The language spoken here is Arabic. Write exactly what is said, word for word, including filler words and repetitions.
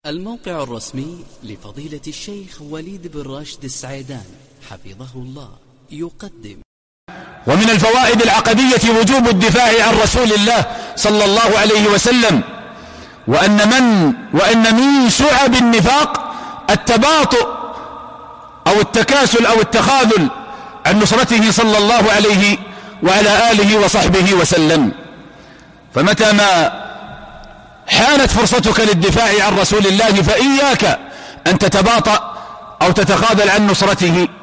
الموقع الرسمي لفضيلة الشيخ وليد بن راشد السعيدان حفظه الله يقدم. ومن الفوائد العقدية وجوب الدفاع عن رسول الله صلى الله عليه وسلم، وأن من وأن من شعب النفاق التباطؤ أو التكاسل أو التخاذل عن نصرته صلى الله عليه وعلى آله وصحبه وسلم. فمتى ما حانت فرصتك للدفاع عن رسول الله فإياك أن تتباطأ أو تتخاذل عن نصرته